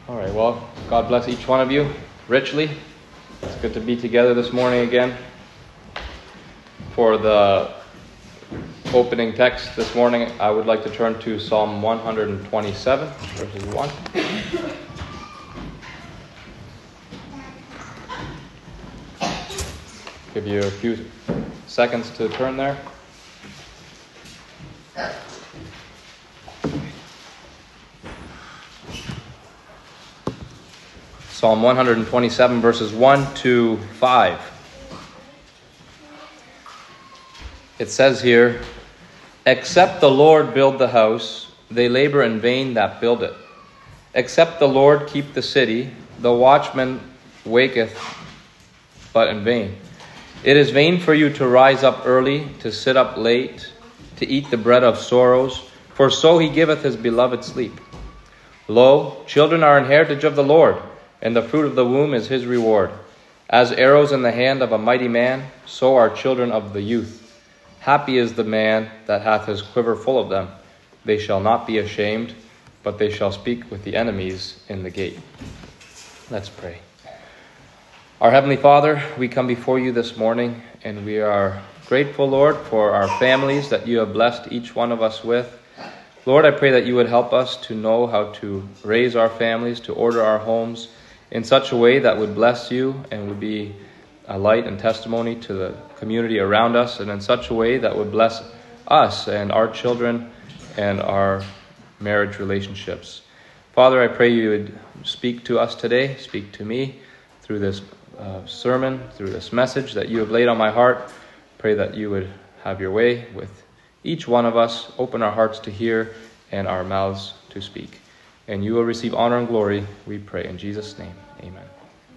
All right, well, God bless each one of you richly. It's good to be together this morning again. For the opening text this morning, I would like to turn to Psalm 127, verses 1. Give you a few seconds to turn there. Psalm 127, verses 1 to 5. It says here, "Except the Lord build the house, they labor in vain that build it. Except the Lord keep the city, the watchman waketh but in vain. It is vain for you to rise up early, to sit up late, to eat the bread of sorrows, for so he giveth his beloved sleep. Lo, children are an heritage of the Lord, and the fruit of the womb is his reward. As arrows in the hand of a mighty man, so are children of the youth. Happy is the man that hath his quiver full of them. They shall not be ashamed, but they shall speak with the enemies in the gate." Let's pray. Our Heavenly Father, we come before you this morning, and we are grateful, Lord, for our families that you have blessed each one of us with. Lord, I pray that you would help us to know how to raise our families, to order our homes in such a way that would bless you and would be a light and testimony to the community around us, and in such a way that would bless us and our children and our marriage relationships. Father, I pray you would speak to us today, speak to me through this sermon, through this message that you have laid on my heart. Pray that you would have your way with each one of us, open our hearts to hear and our mouths to speak. And you will receive honor and glory, we pray in Jesus' name. Amen.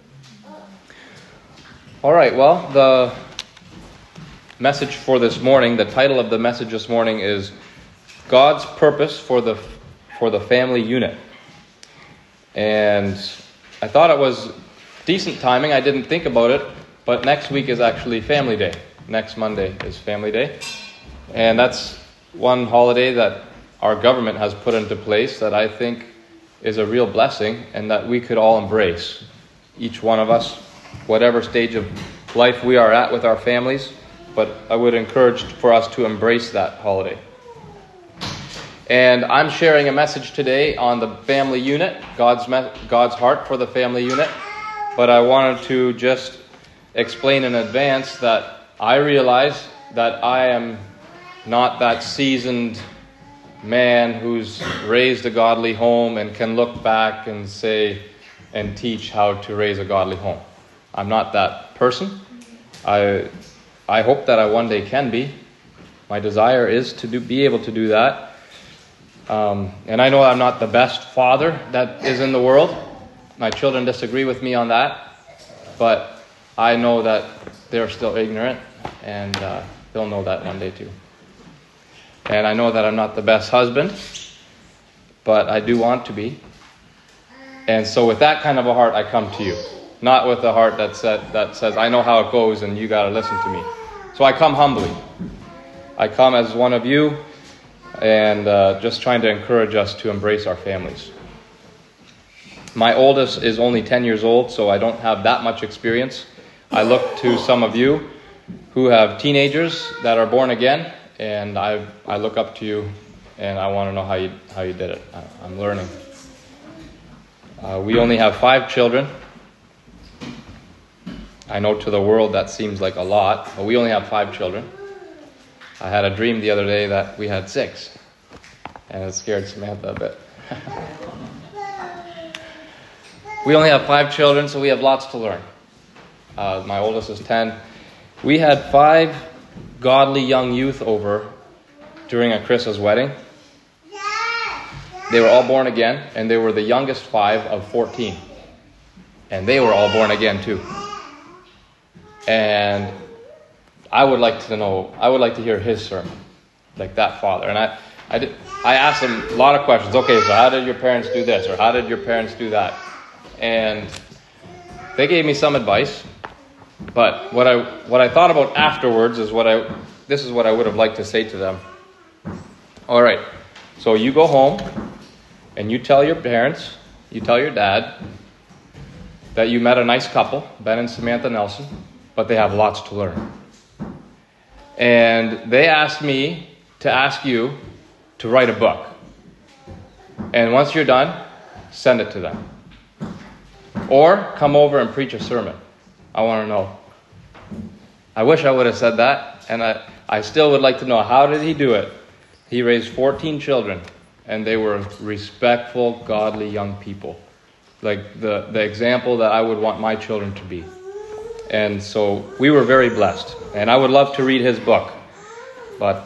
All right, well, the message for this morning, the title of the message this morning is God's Purpose for the Family Unit. And I thought it was decent timing. I didn't think about it, but next week is actually Family Day. Next Monday is Family Day. And that's one holiday that our government has put into place that I think is a real blessing and that we could all embrace. Each one of us, whatever stage of life we are at with our families, but I would encourage for us to embrace that holiday. And I'm sharing a message today on the family unit, God's heart for the family unit. But I wanted to just explain in advance that I realize that I am not that seasoned man who's raised a godly home and can look back and say and teach how to raise a godly home. I'm not that person. I hope that I one day can be. My desire is to be able to do that. And I know I'm not the best father that is in the world. My children disagree with me on that. But I know that they're still ignorant, and they'll know that one day too. And I know that I'm not the best husband, but I do want to be. And so with that kind of a heart, I come to you. Not with a heart that says, I know how it goes and you got to listen to me. So I come humbly. I come as one of you and just trying to encourage us to embrace our families. My oldest is only 10 years old, so I don't have that much experience. I look to some of you who have teenagers that are born again, and I look up to you, and I want to know how you did it. I'm learning. We only have 5 children. I know to the world that seems like a lot, but we only have 5 children. I had a dream the other day that we had 6, and it scared Samantha a bit. We only have 5 children, so we have lots to learn. My oldest is 10. We had 5 godly young youth over during a Chris's wedding. They were all born again, and they were the youngest 5 of 14. And they were all born again too. And I would like to hear his sermon, like that father. And I asked him a lot of questions. Okay, so how did your parents do this? Or how did your parents do that? And they gave me some advice. But what I thought about afterwards is this is what I would have liked to say to them. All right, so you go home and you tell your parents you tell your dad that you met a nice couple, Ben and Samantha Nelson, but they have lots to learn. And they asked me to ask you to write a book. And once you're done, send it to them. Or come over and preach a sermon. I want to know. I wish I would have said that, and I still would like to know, how did he do it? He raised 14 children, and they were respectful, godly young people. Like the example that I would want my children to be. And so we were very blessed. And I would love to read his book. But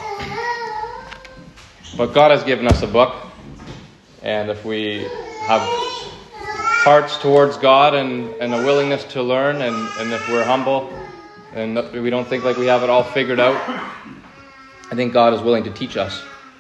God has given us a book. And if we have hearts towards God and a willingness to learn, and if we're humble and we don't think like we have it all figured out, I think God is willing to teach us.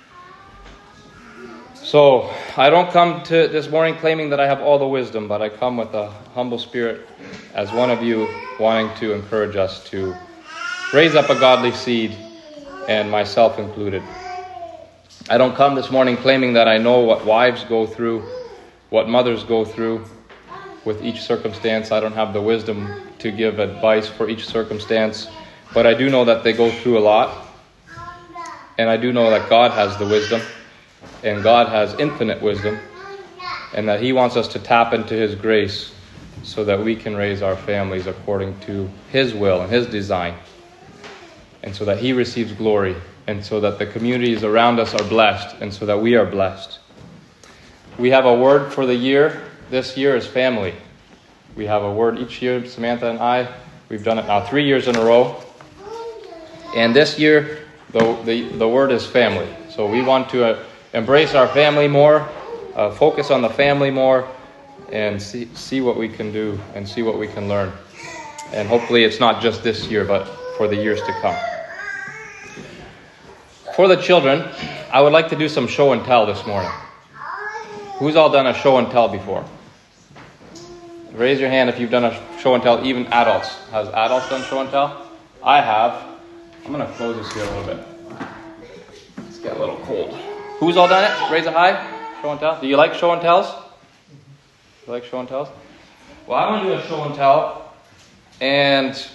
So I don't come to this morning claiming that I have all the wisdom, but I come with a humble spirit as one of you, wanting to encourage us to raise up a godly seed, and myself included. I don't come this morning claiming that I know what wives go through, what mothers go through with each circumstance. I don't have the wisdom to give advice for each circumstance, but I do know that they go through a lot. And I do know that God has the wisdom, and God has infinite wisdom, and that He wants us to tap into His grace so that we can raise our families according to His will and His design, and so that He receives glory, and so that the communities around us are blessed, and so that we are blessed. We have a word for the year. This year is family. We have a word each year, Samantha and I. We've done it now 3 years in a row. And this year, the word is family. So we want to embrace our family more, focus on the family more, and see what we can do and see what we can learn. And hopefully it's not just this year, but for the years to come. For the children, I would like to do some show and tell this morning. Who's all done a show and tell before? Raise your hand if you've done a show and tell, even adults. Has adults done show and tell? I have. I'm going to close this here a little bit. It's getting a little cold. Who's all done it? Raise it high. Show and tell. Do you like show and tells? You like show and tells? Well, I'm going to do a show and tell. And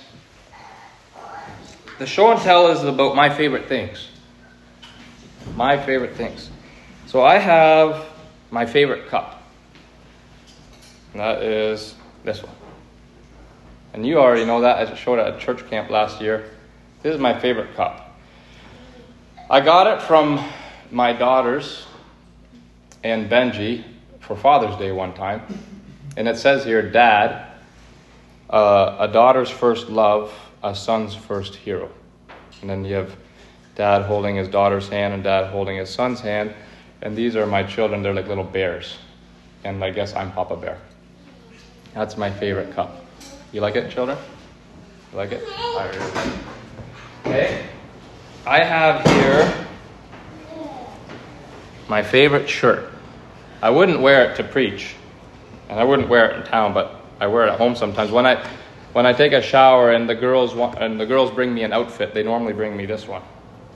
the show and tell is about my favorite things. My favorite things. So I have my favorite cup. And that is this one. And you already know that. I showed it at church camp last year. This is my favorite cup. I got it from my daughters and Benji for Father's Day one time. And it says here, Dad, a daughter's first love, a son's first hero. And then you have Dad holding his daughter's hand and Dad holding his son's hand. And these are my children. They're like little bears. And I guess I'm Papa Bear. That's my favorite cup. You like it, children? You like it? I really like it. Okay. I have here my favorite shirt. I wouldn't wear it to preach. And I wouldn't wear it in town, but I wear it at home sometimes. When I take a shower and the girls bring me an outfit, they normally bring me this one.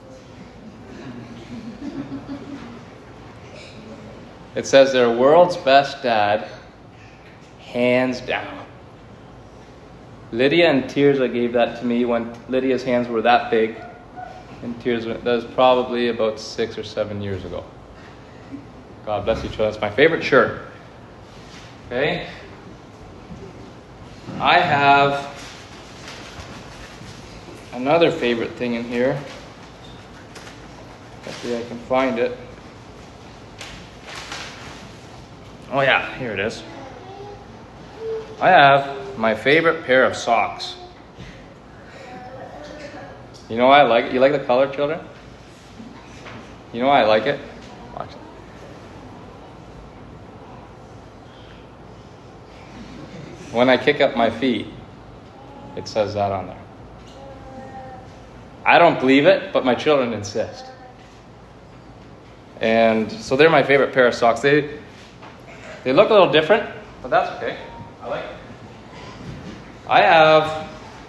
It says they're world's best dad, hands down. Lydia and Tirza gave that to me when Lydia's hands were that big. And Tirza, that was probably about 6 or 7 years ago. God bless each other. That's my favorite shirt. Okay. I have another favorite thing in here. Let's see if I can find it. Oh yeah, here it is. I have my favorite pair of socks. You know why I like it? You like the color, children? You know why I like it? Watch it. When I kick up my feet, it says that on there. I don't believe it, but my children insist. And so they're my favorite pair of socks. They look a little different, but that's okay. I like it. I have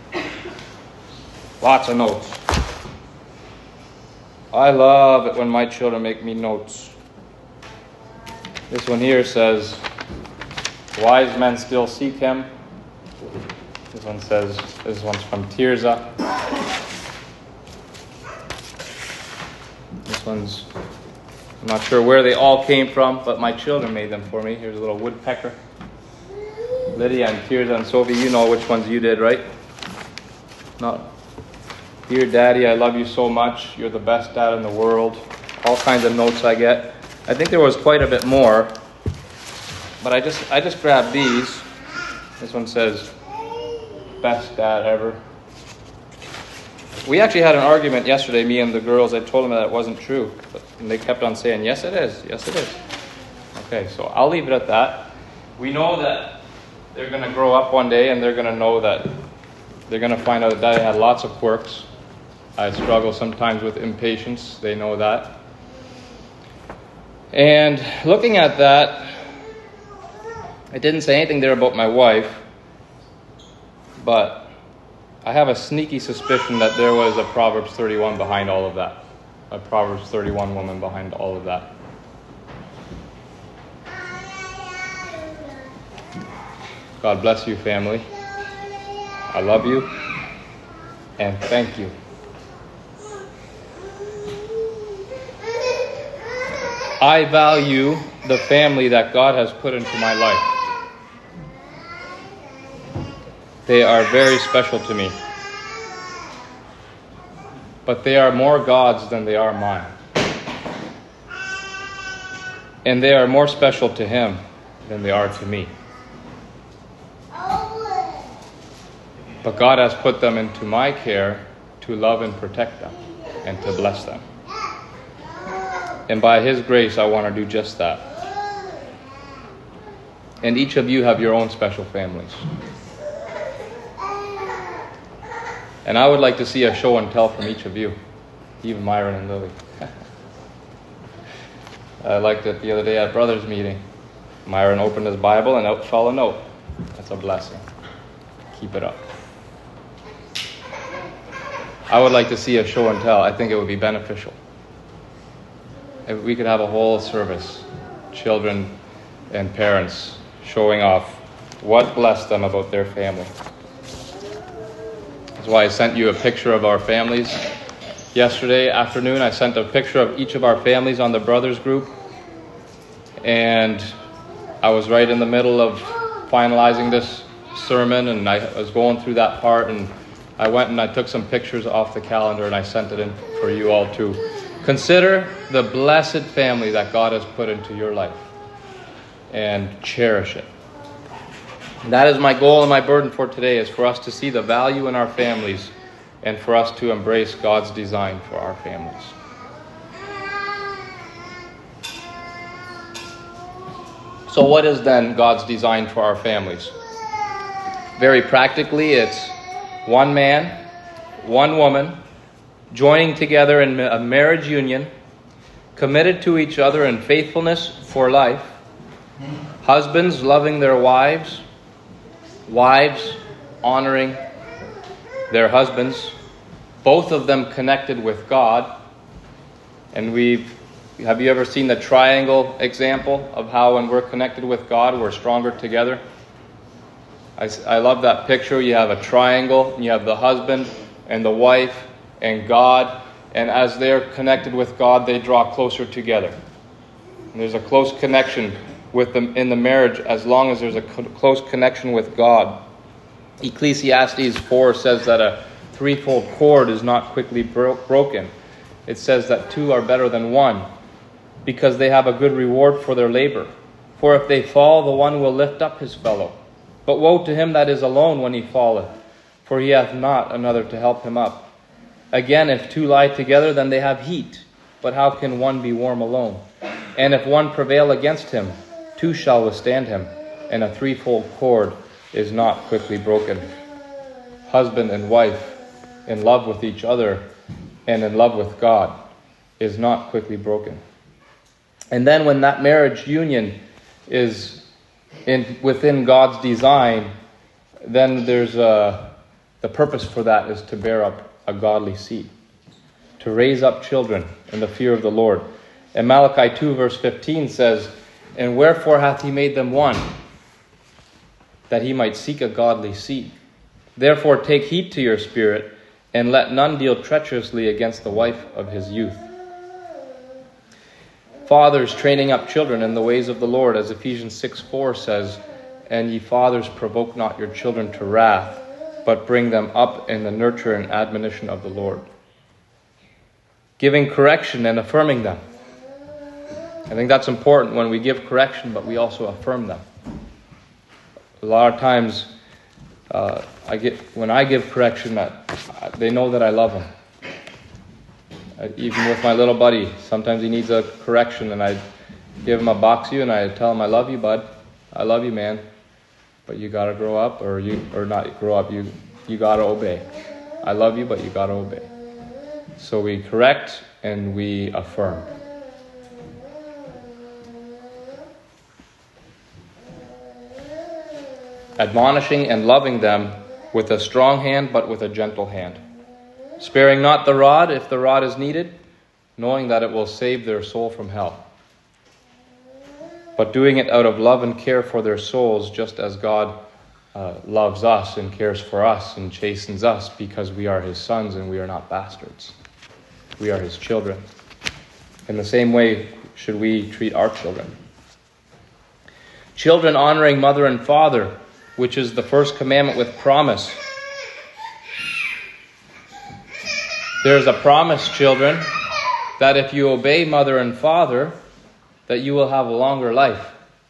lots of notes. I love it when my children make me notes. This one here says, Wise men still seek him. This one says, this one's from Tirzah. This one's, I'm not sure where they all came from, but my children made them for me. Here's a little woodpecker. Lydia and Tirzah and Sophie, you know which ones you did, right? Not. Dear Daddy, I love you so much. You're the best dad in the world. All kinds of notes I get. I think there was quite a bit more, but I just grabbed these. This one says, best dad ever. We actually had an argument yesterday, me and the girls. I told them that it wasn't true, and they kept on saying, yes it is, yes it is. Okay, so I'll leave it at that. We know that they're going to grow up one day and they're going to know that they're going to find out that Daddy had lots of quirks. I struggle sometimes with impatience. They know that. And looking at that, it didn't say anything there about my wife, but I have a sneaky suspicion that there was a Proverbs 31 behind all of that. A Proverbs 31 woman behind all of that. God bless you, family. I love you, and thank you. I value the family that God has put into my life. They are very special to me. But they are more God's than they are mine. And they are more special to Him than they are to me. But God has put them into my care to love and protect them and to bless them. And by His grace, I want to do just that. And each of you have your own special families. And I would like to see a show and tell from each of you, even Myron and Lily. I liked it the other day at Brothers meeting. Myron opened his Bible and out fell a note. That's a blessing. Keep it up. I would like to see a show and tell. I think it would be beneficial. If we could have a whole service, children and parents showing off what blessed them about their family. That's why I sent you a picture of our families. Yesterday afternoon, I sent a picture of each of our families on the Brothers group. And I was right in the middle of finalizing this sermon, and I was going through that part, and I went and I took some pictures off the calendar and I sent it in for you all too. Consider the blessed family that God has put into your life and cherish it. And that is my goal and my burden for today, is for us to see the value in our families and for us to embrace God's design for our families. So what is then God's design for our families? Very practically, it's one man, one woman, joining together in a marriage union, committed to each other in faithfulness for life, husbands loving their wives, wives honoring their husbands, both of them connected with God. And have you ever seen the triangle example of how when we're connected with God, we're stronger together? I love that picture. You have a triangle, and you have the husband and the wife and God, and as they're connected with God, they draw closer together. And there's a close connection with them in the marriage as long as there's a close connection with God. Ecclesiastes 4 says that a threefold cord is not quickly broken. It says that two are better than one because they have a good reward for their labor. For if they fall, the one will lift up his fellow. But woe to him that is alone when he falleth, for he hath not another to help him up. Again, if two lie together, then they have heat. But how can one be warm alone? And if one prevail against him, two shall withstand him. And a threefold cord is not quickly broken. Husband and wife, in love with each other and in love with God, is not quickly broken. And then when that marriage union is within God's design, then there's the purpose for that is to bear up a godly seed, to raise up children in the fear of the Lord. And Malachi 2 verse 15 says, "And wherefore hath he made them one? that he might seek a godly seed. Therefore take heed to your spirit, and let none deal treacherously against the wife of his youth. Fathers, training up children in the ways of the Lord, as Ephesians 6:4 says, and ye fathers, provoke not your children to wrath, but bring them up in the nurture and admonition of the Lord. Giving correction and affirming them. I think that's important when we give correction, but we also affirm them. A lot of times, when I give correction, they know that I love them. Even with my little buddy, sometimes he needs a correction, and I give him a box you, and I tell him, I love you, bud. I love you, man. But you got to grow up, or not grow up, you got to obey. I love you, but you got to obey. So we correct and we affirm. Admonishing and loving them with a strong hand, but with a gentle hand. Sparing not the rod if the rod is needed, knowing that it will save their soul from hell. But doing it out of love and care for their souls, just as God loves us and cares for us and chastens us, because we are his sons and we are not bastards. We are his children. In the same way should we treat our children. Children honoring mother and father, which is the first commandment with promise. There is a promise, children, that if you obey mother and father, that you will have a longer life.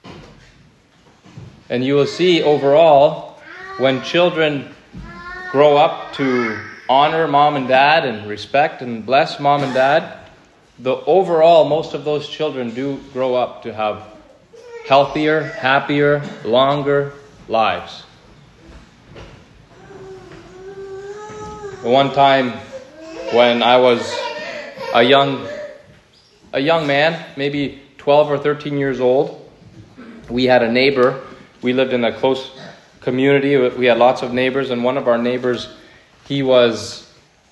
And you will see overall, when children grow up to honor mom and dad and respect and bless mom and dad, most of those children do grow up to have healthier, happier, longer lives. One time when I was a young man, maybe 12 or 13 years old, we had a neighbor. We lived in a close community. We had lots of neighbors, and one of our neighbors, he was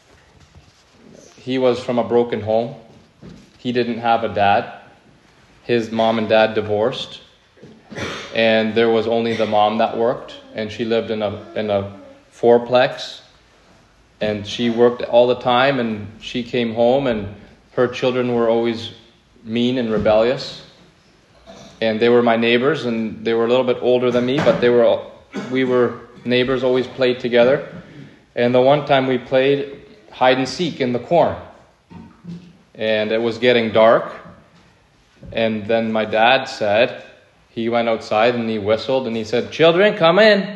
from a broken home. He didn't have a dad. His mom and dad divorced, and there was only the mom that worked, and she lived in a fourplex, and she worked all the time, and she came home, and her children were always mean and rebellious, and they were my neighbors, and they were a little bit older than me, but we were neighbors, always played together. And the one time we played hide and seek in the corn, and it was getting dark, and then my dad said, he went outside and he whistled and he said, "Children, come in."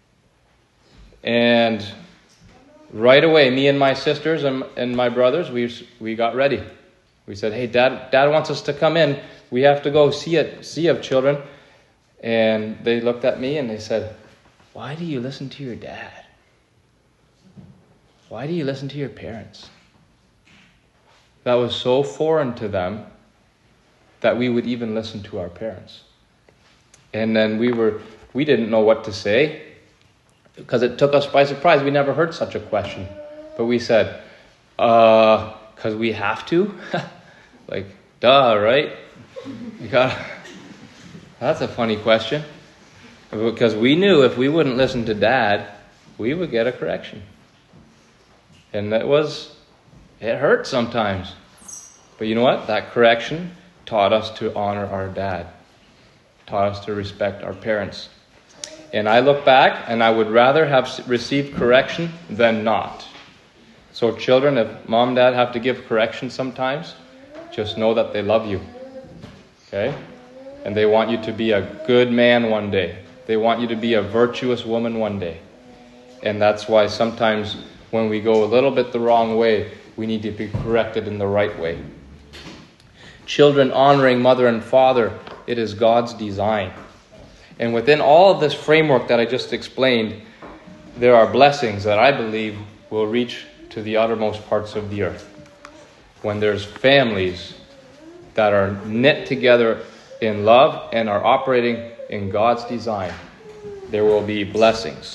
And right away, me and my sisters and my brothers, we got ready. We said, "Hey, Dad wants us to come in. We have to go see of children." And they looked at me and they said, "Why do you listen to your dad? Why do you listen to your parents?" That was so foreign to them that we would even listen to our parents. And then we didn't know what to say, because it took us by surprise. We never heard such a question. But we said, because we have to? Like, duh, right? That's a funny question. Because we knew if we wouldn't listen to Dad, we would get a correction. And it hurt sometimes. But you know what? That correction taught us to honor our dad. Taught us to respect our parents. And I look back and I would rather have received correction than not. So children, if mom and dad have to give correction sometimes, just know that they love you. Okay? And they want you to be a good man one day. They want you to be a virtuous woman one day. And that's why sometimes when we go a little bit the wrong way, we need to be corrected in the right way. Children honoring mother and father, it is God's design. And within all of this framework that I just explained, there are blessings that I believe will reach to the uttermost parts of the earth. When there's families that are knit together in love and are operating in God's design, there will be blessings.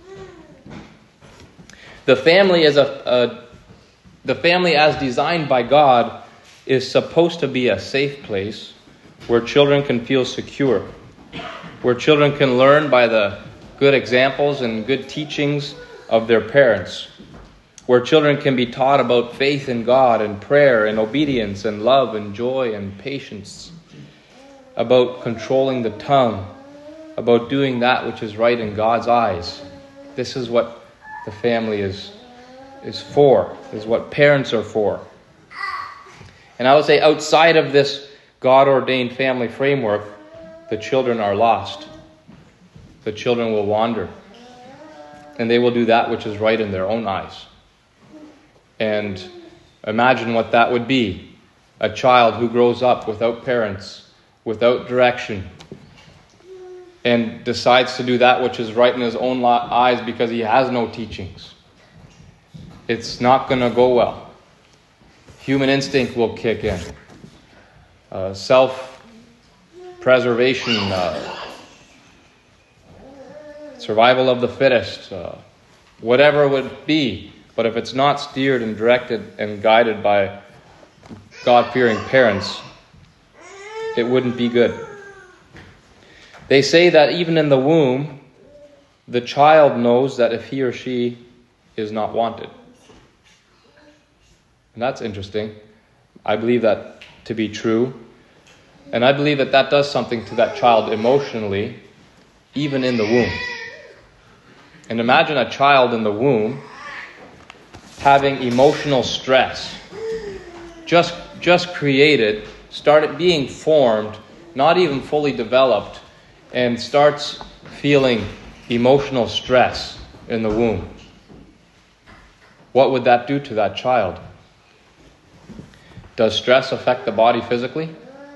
The family the family as designed by God is supposed to be a safe place where children can feel secure, where children can learn by the good examples and good teachings of their parents, where children can be taught about faith in God and prayer and obedience and love and joy and patience, about controlling the tongue, about doing that which is right in God's eyes. This is what the family is for, is what parents are for. And I would say outside of this God-ordained family framework, the children are lost. The children will wander. And they will do that which is right in their own eyes. And imagine what that would be. A child who grows up without parents, without direction, and decides to do that which is right in his own eyes because he has no teachings. It's not going to go well. Human instinct will kick in. Self-preservation, survival of the fittest, whatever it would be. But if it's not steered and directed and guided by God-fearing parents, it wouldn't be good. They say that even in the womb, the child knows that if he or she is not wanted. And that's interesting. I believe that to be true. And I believe that that does something to that child emotionally, even in the womb. And imagine a child in the womb having emotional stress, just created, started being formed, not even fully developed, and starts feeling emotional stress in the womb. What would that do to that child? Does stress affect the body physically?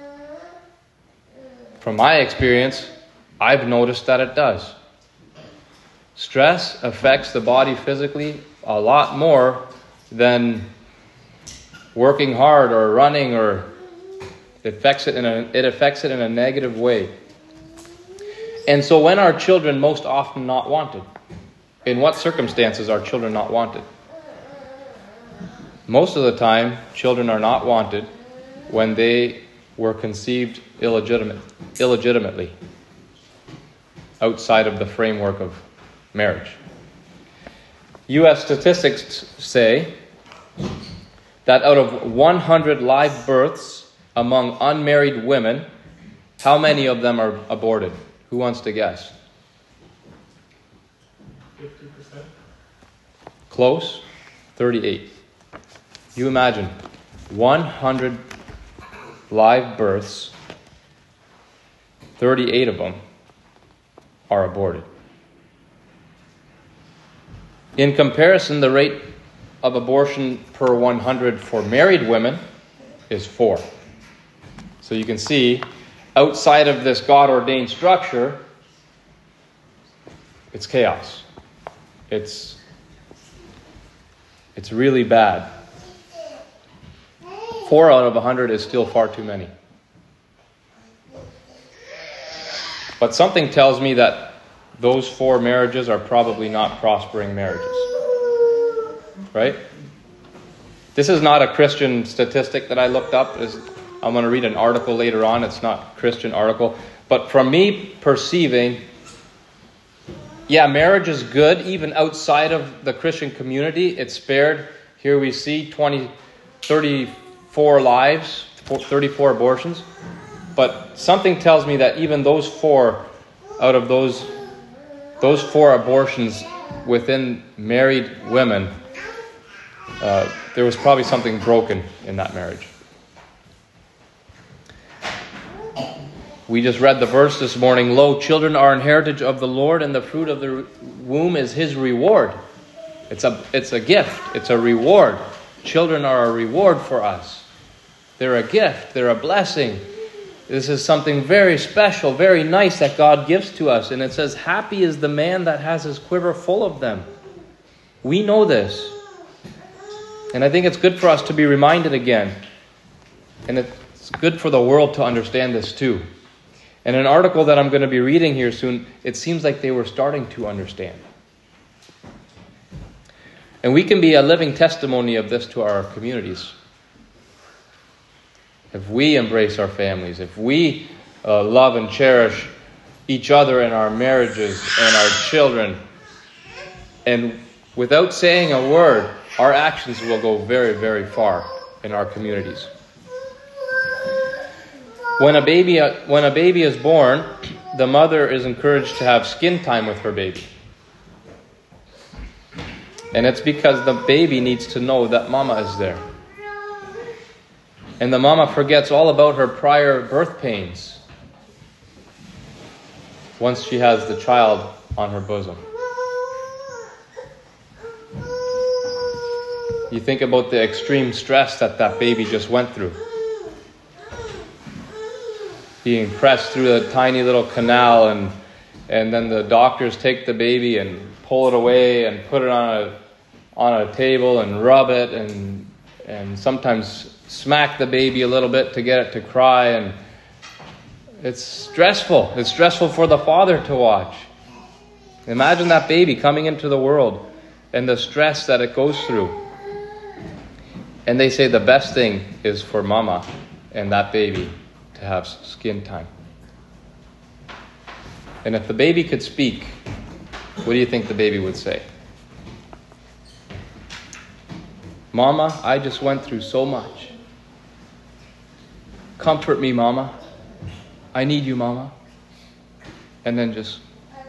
From my experience, I've noticed that it does. Stress affects the body physically a lot more than working hard or running, or it affects it in a negative way. And so when are children most often not wanted? In what circumstances are children not wanted? Most of the time, children are not wanted when they were conceived illegitimately, outside of the framework of marriage. U.S. statistics say that out of 100 live births among unmarried women, how many of them are aborted? Who wants to guess? 50%. Close. 38. You imagine 100 live births, 38 of them are aborted. In comparison, the rate of abortion per 100 for married women is 4. So you can see, outside of this God-ordained structure, it's chaos. It's really bad. 4 out of 100 is still far too many. But something tells me that those 4 marriages are probably not prospering marriages. Right? This is not a Christian statistic that I looked up. I'm going to read an article later on. It's not a Christian article. But from me perceiving, marriage is good even outside of the Christian community. It's spared. Here we see 34 lives, 34 abortions. But something tells me that even those 4 out of those 4 abortions within married women, there was probably something broken in that marriage. We just read the verse this morning. Lo, children are an heritage of the Lord, and the fruit of the womb is his reward. It's a gift. It's a reward. Children are a reward for us. They're a gift. They're a blessing. This is something very special, very nice that God gives to us. And it says, happy is the man that has his quiver full of them. We know this. And I think it's good for us to be reminded again. And it's good for the world to understand this too. In an article that I'm going to be reading here soon, it seems like they were starting to understand. And we can be a living testimony of this to our communities. If we embrace our families, if we love and cherish each other in our marriages and our children. And without saying a word, our actions will go very, very far in our communities. When a baby is born, the mother is encouraged to have skin time with her baby. And it's because the baby needs to know that mama is there. And the mama forgets all about her prior birth pains once she has the child on her bosom. You think about the extreme stress that baby just went through. Being pressed through a tiny little canal, and then the doctors take the baby and pull it away and put it on a table and rub it and sometimes smack the baby a little bit to get it to cry. And it's stressful. It's stressful for the father to watch. Imagine that baby coming into the world and the stress that it goes through. And they say the best thing is for mama and that baby to have skin time. And if the baby could speak, what do you think the baby would say? Mama, I just went through so much. Comfort me, Mama. I need you, Mama. And then just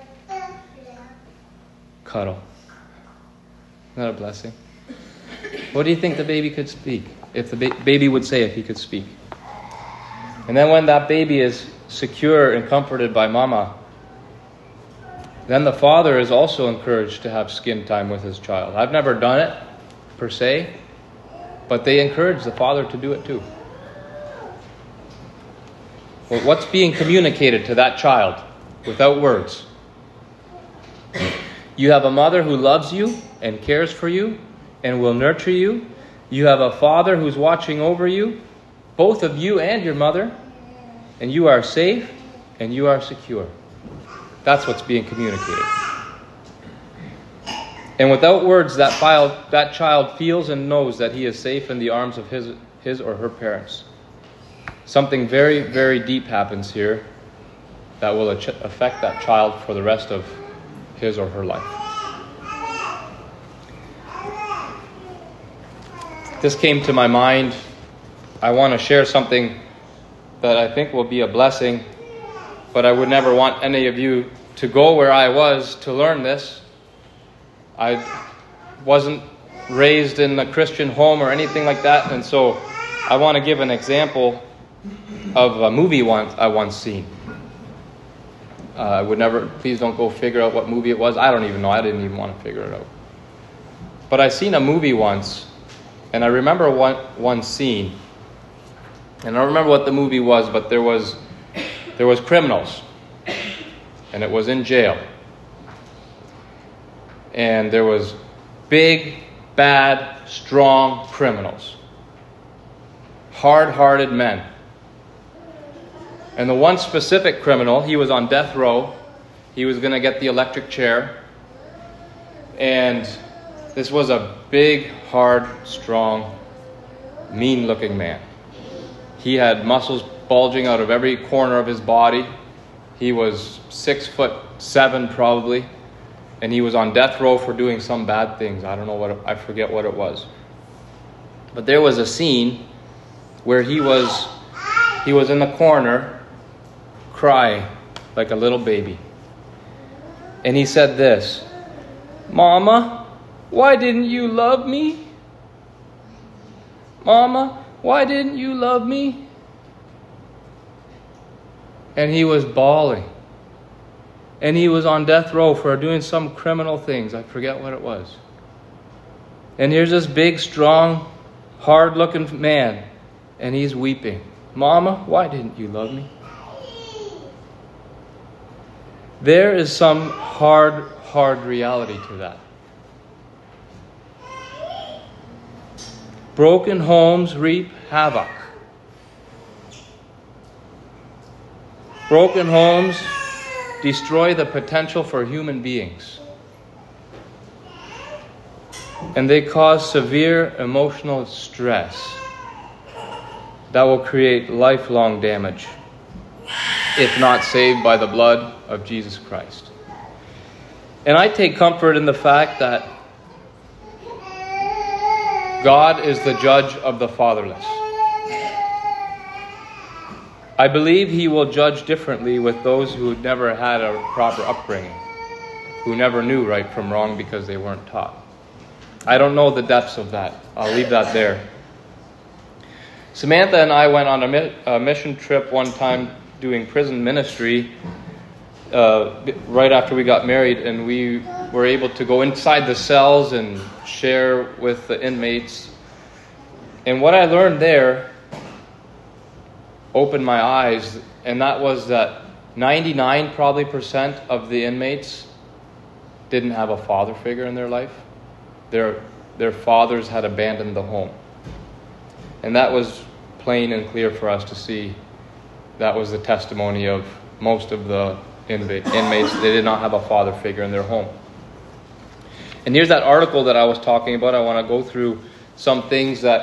cuddle. Isn't that a blessing? What do you think the baby could speak? If the baby would say if he could speak. And then when that baby is secure and comforted by mama, then the father is also encouraged to have skin time with his child. I've never done it, per se, but they encourage the father to do it too. Well, what's being communicated to that child without words? You have a mother who loves you and cares for you and will nurture you. You have a father who's watching over you, both of you and your mother, and you are safe and you are secure. That's what's being communicated. And without words, that child feels and knows that he is safe in the arms of his or her parents. Something very, very deep happens here that will affect that child for the rest of his or her life. This came to my mind. I want to share something that I think will be a blessing, but I would never want any of you to go where I was to learn this. I wasn't raised in a Christian home or anything like that, and so I want to give an example of a movie I once seen. I would never, please don't go figure out what movie it was. I don't even know. I didn't even want to figure it out. But I seen a movie once, and I remember one scene. And I don't remember what the movie was, but there was criminals. And it was in jail. And there was big, bad, strong criminals. Hard-hearted men. And the one specific criminal, he was on death row. He was going to get the electric chair. And this was a big, hard, strong, mean-looking man. He had muscles bulging out of every corner of his body. He was 6'7" probably. And he was on death row for doing some bad things. I don't know I forget what it was. But there was a scene where he was in the corner crying like a little baby. And he said this, "Mama, why didn't you love me? Mama, why didn't you love me?" And he was bawling. And he was on death row for doing some criminal things. I forget what it was. And here's this big, strong, hard-looking man. And he's weeping. "Mama, why didn't you love me?" There is some hard reality to that. Broken homes reap havoc. Broken homes destroy the potential for human beings. And they cause severe emotional stress that will create lifelong damage. if not saved by the blood of Jesus Christ. And I take comfort in the fact that God is the judge of the fatherless. I believe he will judge differently with those who never had a proper upbringing, who never knew right from wrong because they weren't taught. I don't know the depths of that. I'll leave that there. Samantha and I went on a mission trip one time doing prison ministry right after we got married, and we were able to go inside the cells and share with the inmates. And what I learned there opened my eyes, and that was that 99% of the inmates didn't have a father figure in their life. Their fathers had abandoned the home. And that was plain and clear for us to see. That was the testimony of most of the inmates. They did not have a father figure in their home. And here's that article that I was talking about. I want to go through some things that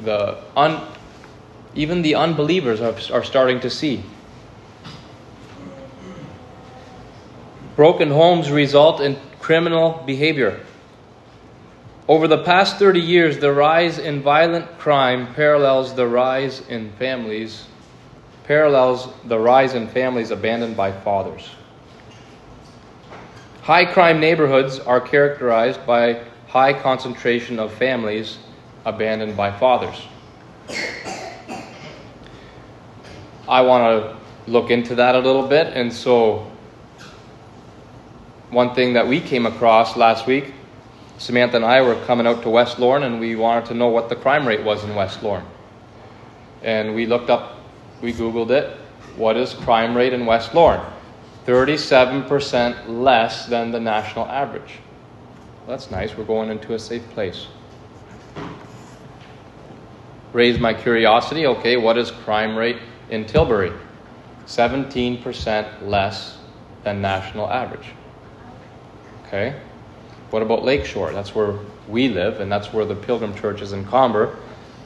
even the unbelievers are starting to see. Broken homes result in criminal behavior. Over the past 30 years, the rise in violent crime parallels the rise in families abandoned by fathers. High crime neighborhoods are characterized by high concentration of families abandoned by fathers. I want to look into that a little bit, and so one thing that we came across last week, Samantha and I were coming out to West Lorne, and we wanted to know what the crime rate was in West Lorne. And we Googled it. What is crime rate in West Lorne? 37% less than the national average. Well, that's nice. We're going into a safe place. Raised my curiosity. Okay, what is crime rate in Tilbury? 17% less than national average. Okay. What about Lakeshore? That's where we live, and that's where the Pilgrim Church is in Comber.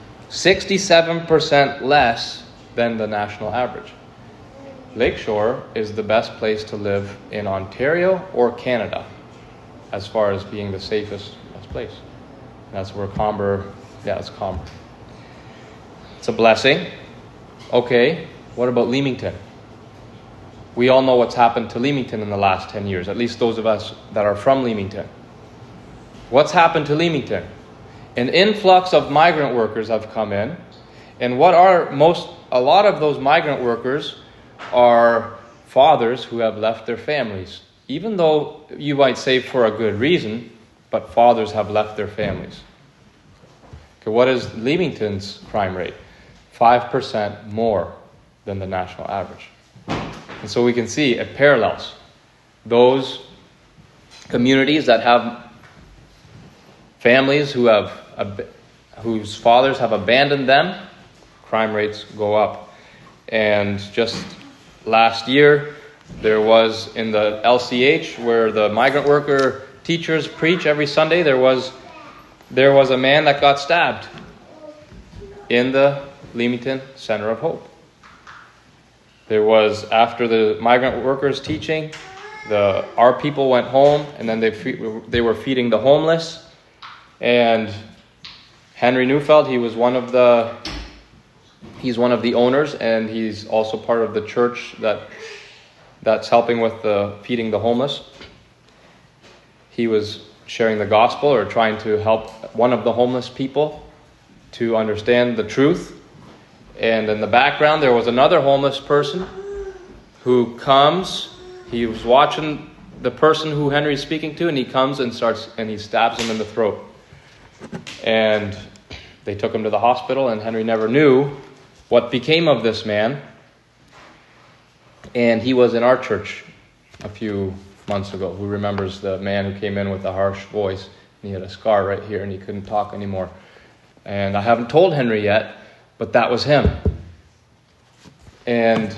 67% less than the national average. Lakeshore is the best place to live in Ontario or Canada as far as being the safest place. That's where Comber, it's Comber. It's a blessing. Okay, what about Leamington? We all know what's happened to Leamington in the last 10 years, at least those of us that are from Leamington. What's happened to Leamington? An influx of migrant workers have come in, and a lot of those migrant workers are fathers who have left their families. Even though you might say for a good reason, but fathers have left their families. Okay, what is Leamington's crime rate? 5% more than the national average. And so we can see it parallels. Those communities that have families whose fathers have abandoned them, crime rates go up. And just last year, there was in the LCH, where the migrant worker teachers preach every Sunday, there was a man that got stabbed in the Leamington Center of Hope. There was, after the migrant workers teaching, our people went home, and then they were feeding the homeless. And Henry Neufeld, he's one of the owners, and he's also part of the church that's helping with the feeding the homeless. He was sharing the gospel, or trying to help one of the homeless people to understand the truth. And in the background, there was another homeless person who comes. He was watching the person who Henry's speaking to, and he comes and he stabs him in the throat. And they took him to the hospital, and Henry never knew what became of this man. And he was in our church a few months ago. Who remembers the man who came in with a harsh voice, and he had a scar right here, and he couldn't talk anymore. And I haven't told Henry yet, but that was him. And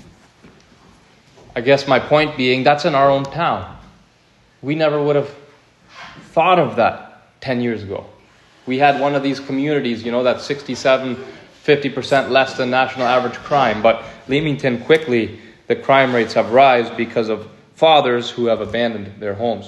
I guess my point being, that's in our own town. We never would have thought of that 10 years ago. We had one of these communities, that's 50% less than national average crime. But Leamington quickly the crime rates have risen because of fathers who have abandoned their homes.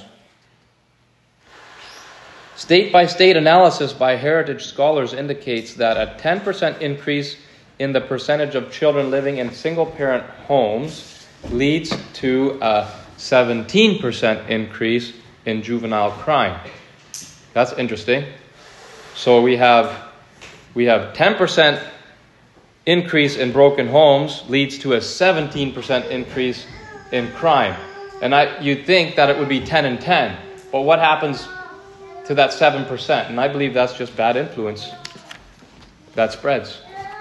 State-by-state analysis by heritage scholars indicates that a 10% increase in the percentage of children living in single-parent homes leads to a 17% increase in juvenile crime. That's interesting. So we have 10% increase in broken homes leads to a 17% increase in crime. And you'd think that it would be 10 and 10. But what happens to that 7%? And I believe that's just bad influence that spreads.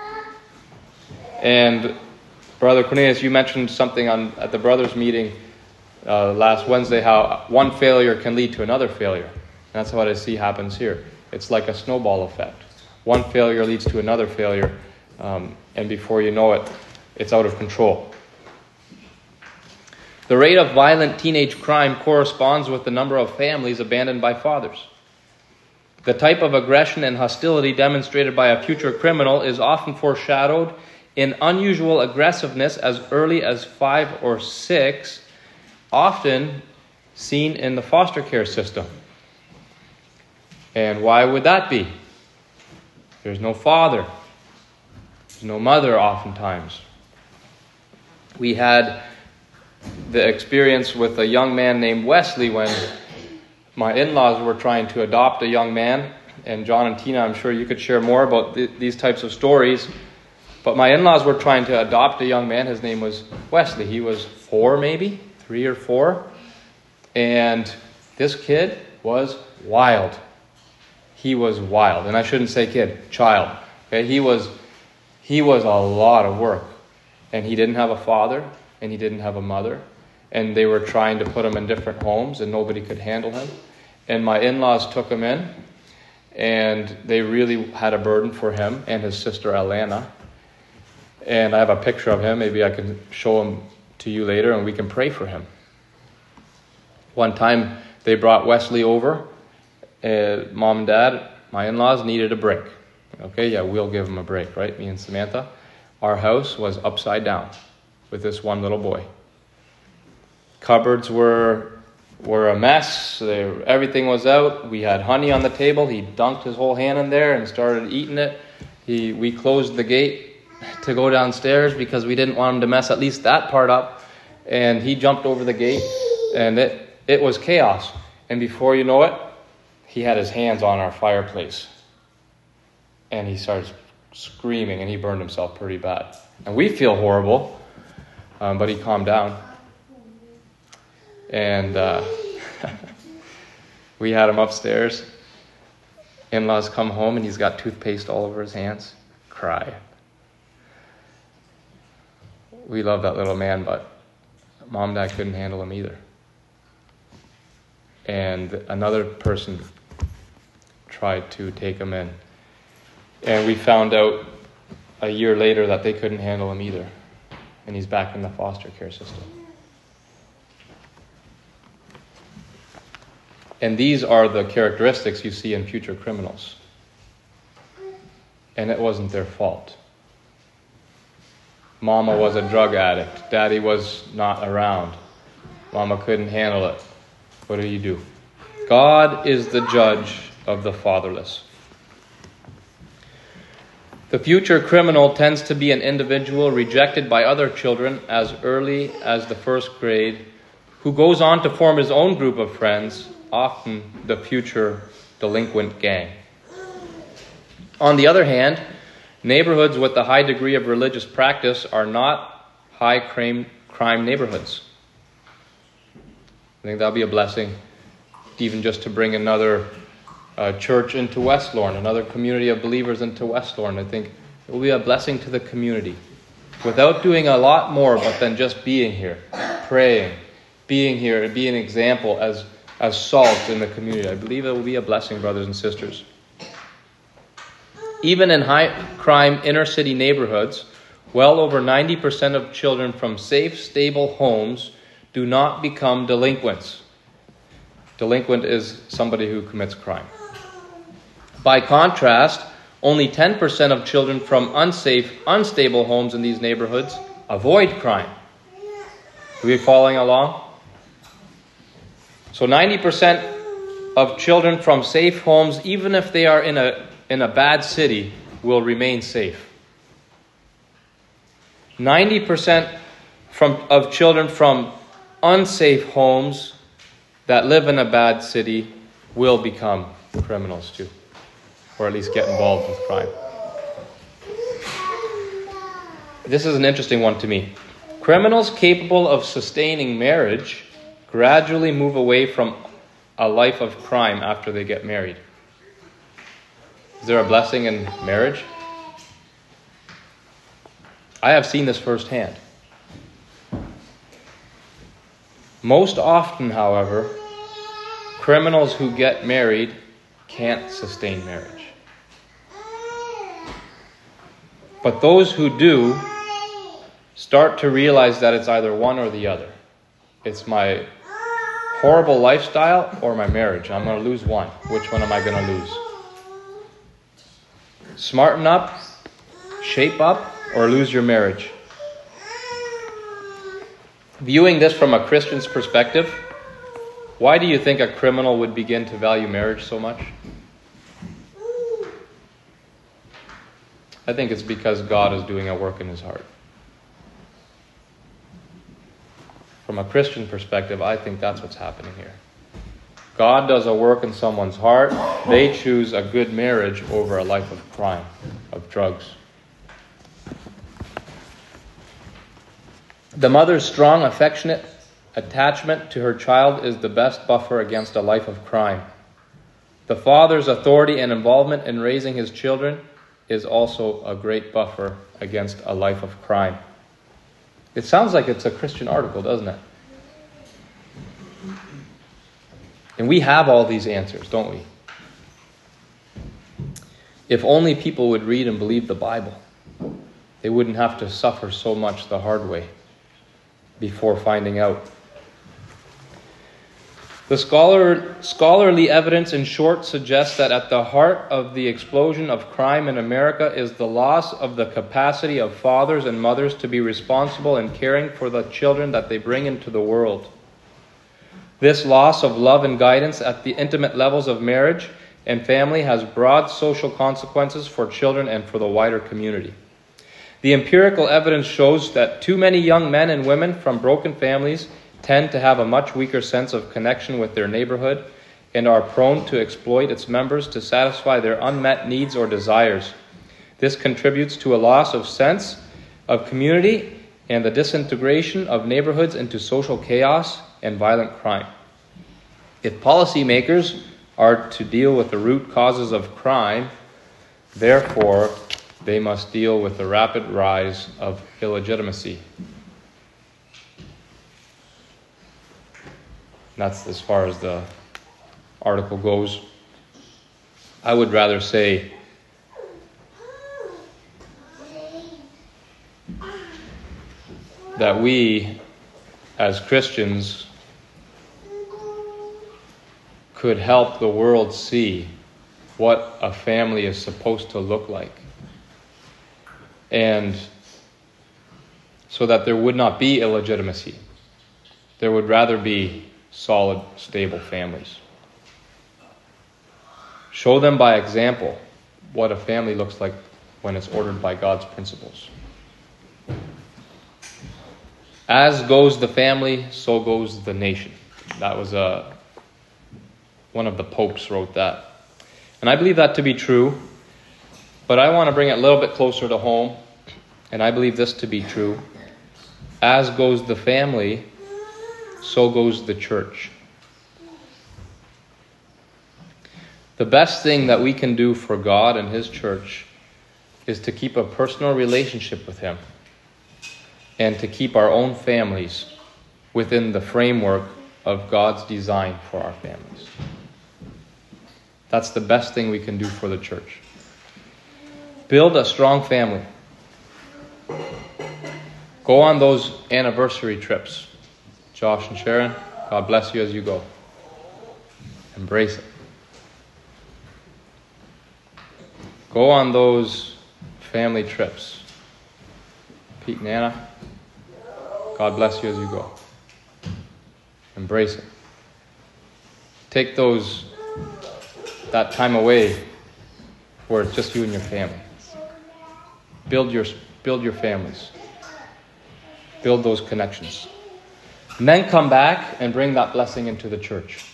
And Brother Cornelius, you mentioned something at the brothers' meeting last Wednesday, how one failure can lead to another failure. And that's what I see happens here. It's like a snowball effect. One failure leads to another failure, and before you know it, it's out of control. The rate of violent teenage crime corresponds with the number of families abandoned by fathers. The type of aggression and hostility demonstrated by a future criminal is often foreshadowed in unusual aggressiveness as early as 5 or 6, often seen in the foster care system. And why would that be? There's no father. There's no mother oftentimes. We had the experience with a young man named Wesley when my in-laws were trying to adopt a young man. And John and Tina, I'm sure you could share more about these types of stories. But my in-laws were trying to adopt a young man. His name was Wesley. He was 4 maybe, 3 or 4. And this kid was wild. He was wild. And I shouldn't say kid, child. Okay, he was a lot of work. And he didn't have a father, and he didn't have a mother. And they were trying to put him in different homes, and nobody could handle him. And my in-laws took him in, and they really had a burden for him and his sister Alana. And I have a picture of him. Maybe I can show him to you later, and we can pray for him. One time, they brought Wesley over. Mom and Dad, my in-laws, needed a break. Okay, yeah, we'll give him a break, right? Me and Samantha. Our house was upside down with this one little boy. Cupboards were a mess. Everything was out. We had honey on the table. He dunked his whole hand in there and started eating it. We closed the gate to go downstairs because we didn't want him to mess at least that part up. And he jumped over the gate, and it was chaos. And before you know it, he had his hands on our fireplace. And he started screaming, and he burned himself pretty bad. And we feel horrible, but he calmed down. And we had him upstairs. In-laws come home, and he's got toothpaste all over his hands. Cry. We love that little man, but Mom and Dad couldn't handle him either. And another person tried to take him in. And we found out a year later that they couldn't handle him either. And he's back in the foster care system. And these are the characteristics you see in future criminals. And it wasn't their fault. Mama was a drug addict. Daddy was not around. Mama couldn't handle it. What do? God is the judge of the fatherless. The future criminal tends to be an individual rejected by other children as early as the first grade, who goes on to form his own group of friends, often the future delinquent gang. On the other hand, neighborhoods with a high degree of religious practice are not high crime neighborhoods. I think that'll be a blessing, even just to bring another church into West Lorne, another community of believers into West Lorne. I think it will be a blessing to the community. Without doing a lot more, but then just being here, praying, being here, and being an example as salt in the community. I believe it will be a blessing, brothers and sisters. Even in high-crime inner-city neighborhoods, well over 90% of children from safe, stable homes do not become delinquents. Delinquent is somebody who commits crime. By contrast, only 10% of children from unsafe, unstable homes in these neighborhoods avoid crime. Are we following along? So 90% of children from safe homes, even if they are in a bad city, will remain safe. 90% of children from unsafe homes that live in a bad city will become criminals too, or at least get involved with crime. This is an interesting one to me. Criminals capable of sustaining marriage gradually move away from a life of crime after they get married. Is there a blessing in marriage? I have seen this firsthand. Most often, however, criminals who get married can't sustain marriage. But those who do start to realize that it's either one or the other. It's my horrible lifestyle or my marriage. I'm going to lose one. Which one am I going to lose? Smarten up, shape up, or lose your marriage. Viewing this from a Christian's perspective, why do you think a criminal would begin to value marriage so much? I think it's because God is doing a work in his heart. From a Christian perspective, I think that's what's happening here. God does a work in someone's heart. They choose a good marriage over a life of crime, of drugs. The mother's strong, affectionate attachment to her child is the best buffer against a life of crime. The father's authority and involvement in raising his children is also a great buffer against a life of crime. It sounds like it's a Christian article, doesn't it? And we have all these answers, don't we? If only people would read and believe the Bible, they wouldn't have to suffer so much the hard way before finding out. The scholarly evidence, in short, suggests that at the heart of the explosion of crime in America is the loss of the capacity of fathers and mothers to be responsible in caring for the children that they bring into the world. This loss of love and guidance at the intimate levels of marriage and family has broad social consequences for children and for the wider community. The empirical evidence shows that too many young men and women from broken families tend to have a much weaker sense of connection with their neighborhood and are prone to exploit its members to satisfy their unmet needs or desires. This contributes to a loss of sense of community and the disintegration of neighborhoods into social chaos and violent crime. If policymakers are to deal with the root causes of crime, therefore, they must deal with the rapid rise of illegitimacy. That's as far as the article goes. I would rather say that we, as Christians, could help the world see what a family is supposed to look like. And so that there would not be illegitimacy. There would rather be solid, stable families. Show them by example what a family looks like when it's ordered by God's principles. As goes the family, so goes the nation. That was one of the popes wrote that. And I believe that to be true, but I want to bring it a little bit closer to home, and I believe this to be true. As goes the family, so goes the church. The best thing that we can do for God and his church is to keep a personal relationship with him and to keep our own families within the framework of God's design for our families. That's the best thing we can do for the church. Build a strong family. Go on those anniversary trips. Josh and Sharon, God bless you as you go. Embrace it. Go on those family trips. Pete and Anna, God bless you as you go. Embrace it. Take that time away where it's just you and your family. Build your families. Build those connections. And then come back and bring that blessing into the church.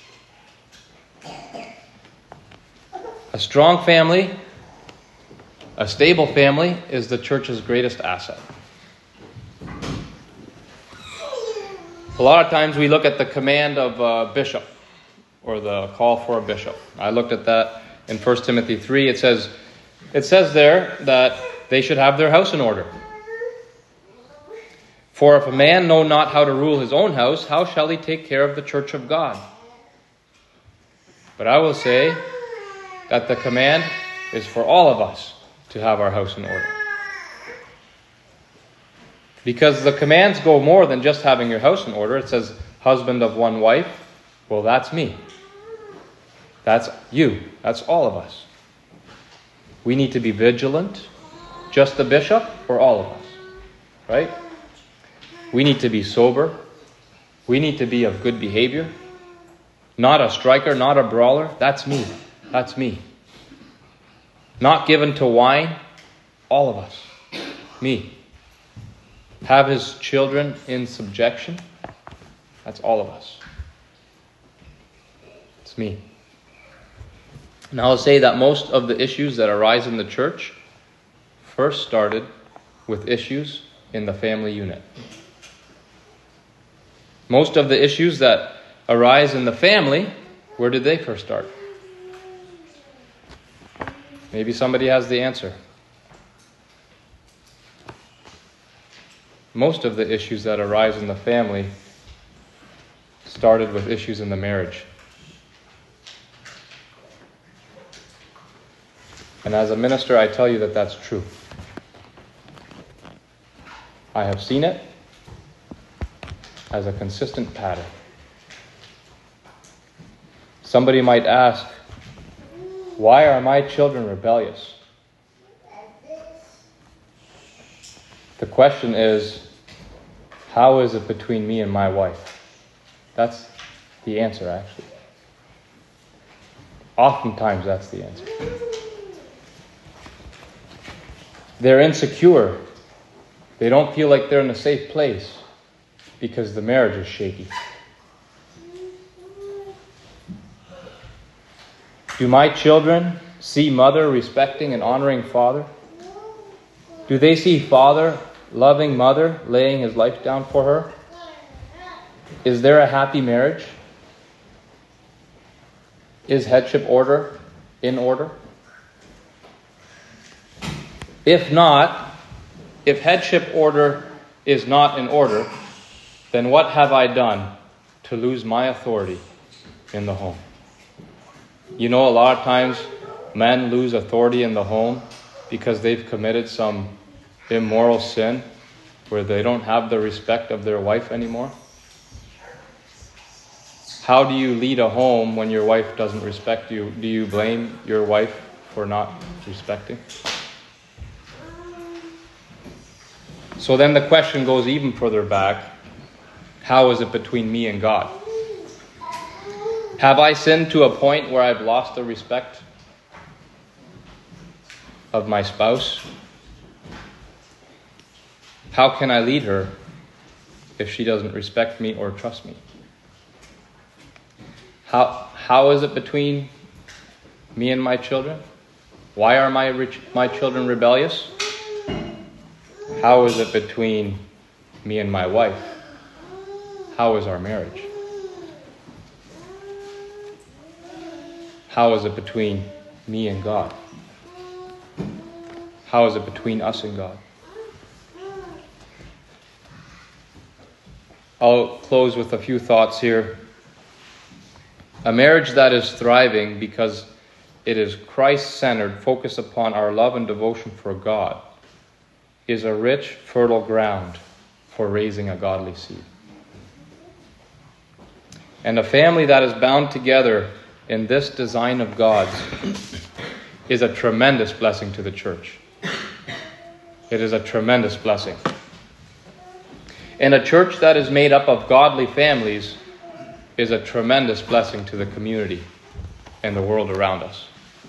A strong family, a stable family is the church's greatest asset. A lot of times we look at the command of a bishop or the call for a bishop. I looked at that in 1 Timothy 3. It says there that they should have their house in order. For if a man know not how to rule his own house, how shall he take care of the church of God? But I will say that the command is for all of us to have our house in order. Because the commands go more than just having your house in order. It says, husband of one wife. Well, that's me. That's you. That's all of us. We need to be vigilant. Just the bishop or all of us? Right? We need to be sober. We need to be of good behavior. Not a striker, not a brawler. That's me. That's me. Not given to wine. All of us. Me. Have his children in subjection. That's all of us. It's me. And I'll say that most of the issues that arise in the church first started with issues in the family unit. Most of the issues that arise in the family, where did they first start? Maybe somebody has the answer. Most of the issues that arise in the family started with issues in the marriage. And as a minister, I tell you that that's true. I have seen it as a consistent pattern. Somebody might ask, why are my children rebellious? The question is, how is it between me and my wife? That's the answer, actually. Oftentimes, that's the answer. They're insecure. They don't feel like they're in a safe place because the marriage is shaky. Do my children see mother respecting and honoring father? Do they see father loving mother, laying his life down for her? Is there a happy marriage? Is headship order in order? If not, if headship order is not in order, then what have I done to lose my authority in the home? You know, a lot of times men lose authority in the home because they've committed some immoral sin where they don't have the respect of their wife anymore. How do you lead a home when your wife doesn't respect you? Do you blame your wife for not respecting? So then the question goes even further back. How is it between me and God? Have I sinned to a point where I've lost the respect of my spouse? How can I lead her if she doesn't respect me or trust me? How is it between me and my children? Why are my children rebellious? How is it between me and my wife? How is our marriage? How is it between me and God? How is it between us and God? I'll close with a few thoughts here. A marriage that is thriving because it is Christ-centered, focused upon our love and devotion for God, is a rich, fertile ground for raising a godly seed. And a family that is bound together in this design of God's is a tremendous blessing to the church. It is a tremendous blessing. And a church that is made up of godly families is a tremendous blessing to the community and the world around us.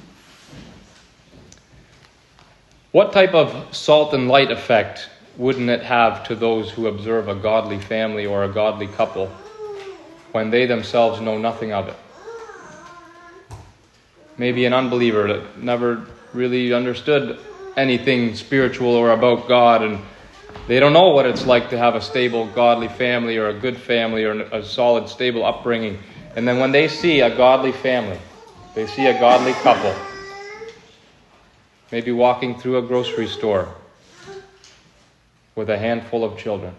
What type of salt and light effect wouldn't it have to those who observe a godly family or a godly couple when they themselves know nothing of it? Maybe an unbeliever that never really understood anything spiritual or about God, and they don't know what it's like to have a stable, godly family or a good family or a solid, stable upbringing. And then when they see a godly family, they see a godly couple, maybe walking through a grocery store with a handful of children.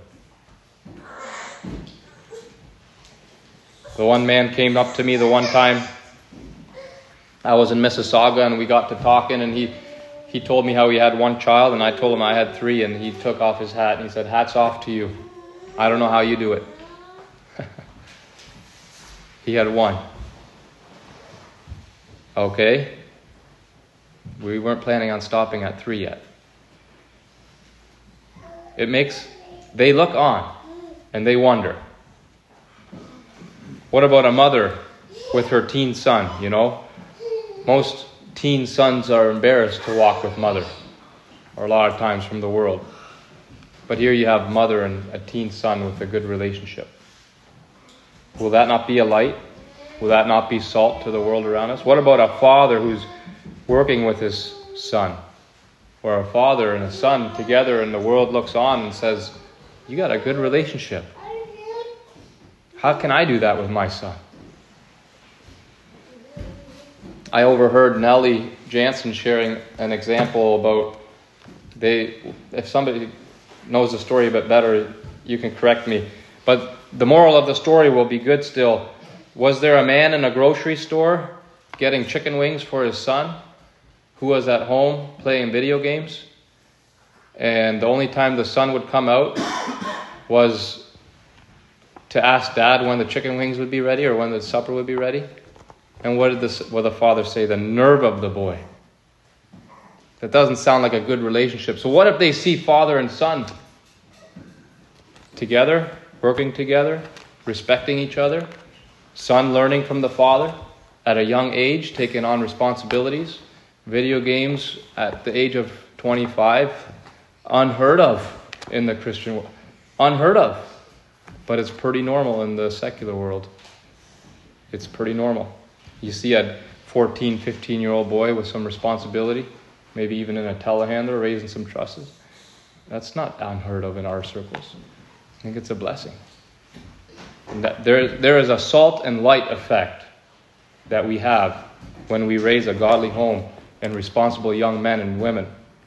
The one man came up to me the one time. I was in Mississauga and we got to talking, and he told me how he had one child, and I told him I had 3, and he took off his hat and he said, "Hats off to you. I don't know how you do it." He had 1. Okay. We weren't planning on stopping at 3 yet. They look on and they wonder. What about a mother with her teen son, Most teen sons are embarrassed to walk with mother, or a lot of times from the world. But here you have mother and a teen son with a good relationship. Will that not be a light? Will that not be salt to the world around us? What about a father who's working with his son? Or a father and a son together, and the world looks on and says, "You got a good relationship. How can I do that with my son?" I overheard Nellie Jansen sharing an example about if somebody knows the story a bit better, you can correct me. But the moral of the story will be good still. Was there a man in a grocery store getting chicken wings for his son who was at home playing video games? And the only time the son would come out was to ask dad when the chicken wings would be ready or when the supper would be ready. And what did the father say? The nerve of the boy. That doesn't sound like a good relationship. So what if they see father and son together, working together, respecting each other, son learning from the father at a young age, taking on responsibilities, video games at the age of 25, unheard of in the Christian world. Unheard of. But it's pretty normal in the secular world. It's pretty normal. You see a 14, 15-year-old boy with some responsibility, maybe even in a telehandler, raising some trusses. That's not unheard of in our circles. I think it's a blessing. And that there is a salt and light effect that we have when we raise a godly home and responsible young men and women.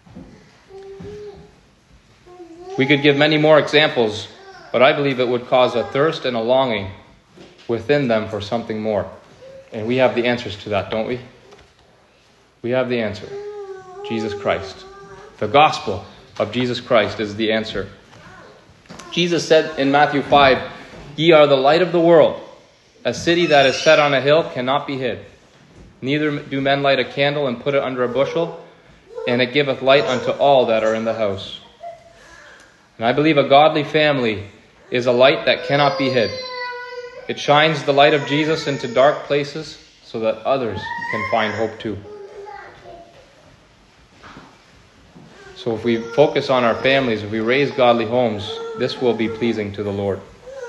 We could give many more examples, but I believe it would cause a thirst and a longing within them for something more. And we have the answers to that, don't we? We have the answer. Jesus Christ. The gospel of Jesus Christ is the answer. Jesus said in Matthew 5, "Ye are the light of the world. A city that is set on a hill cannot be hid. Neither do men light a candle and put it under a bushel, and it giveth light unto all that are in the house." And I believe a godly family is a light that cannot be hid. It shines the light of Jesus into dark places so that others can find hope too. So if we focus on our families, if we raise godly homes, this will be pleasing to the Lord.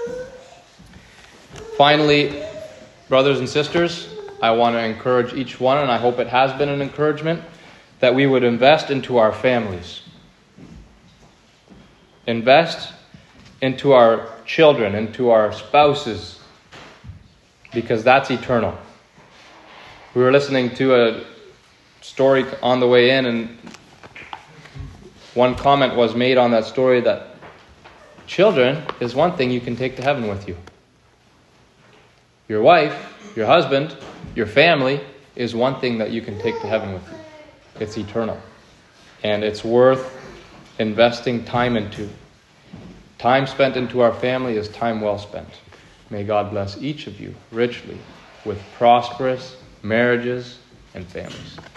Finally, brothers and sisters, I want to encourage each one, and I hope it has been an encouragement, that we would invest into our families. Invest into our children, into our spouses, because that's eternal. We were listening to a story on the way in, and one comment was made on that story that children is one thing you can take to heaven with you. Your wife, your husband, your family is one thing that you can take to heaven with you. It's eternal. And it's worth investing time into. Time spent into our family is time well spent. May God bless each of you richly with prosperous marriages and families.